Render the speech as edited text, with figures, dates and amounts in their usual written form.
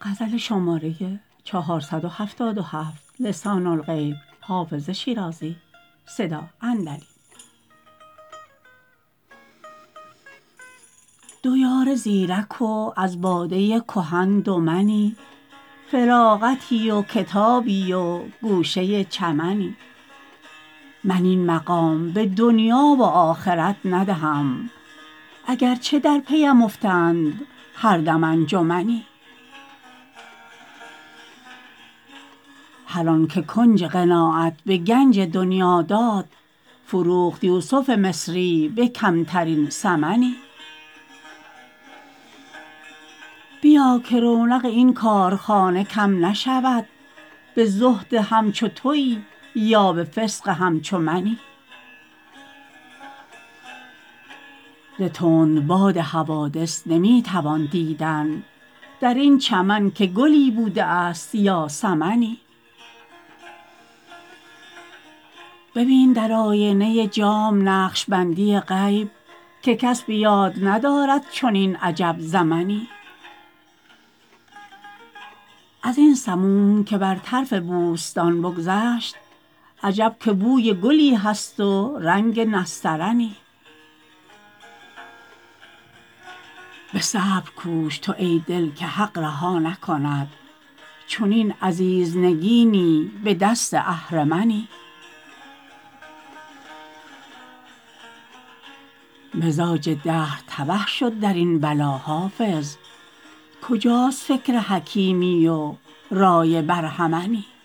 دو یار زیرک و از باده کهن دو منی، فراغتی و کتابی و گوشه چمنی. من این مقام به دنیا و آخرت ندهم، اگر چه در پیم افتند هر دم انجمنی. هر آن که کنج قناعت به گنج دنیا داد، فروخت یوسف مصری به کمترین ثمنی. بیا که رونق این کارخانه کم نشود، به زهد همچو تویی یا به فسق همچو منی. ز تندباد حوادث نمی توان دیدن در این چمن که گلی بوده است یا سمنی. ببین در آینه جام نقشبندی غیب، که کس به یاد ندارد چنین عجب زمنی. از این سموم که بر طرف بوستان بگذشت، عجب که بوی گلی هست و رنگ نسترنی. به صبر کوش تو ای دل که حق رها نکند، چنین عزیز نگینی به دست اهرمنی. مزاج دهر تبه شد در این بلا حافظ، کجاست فکر حکیمی و رای برهمنی.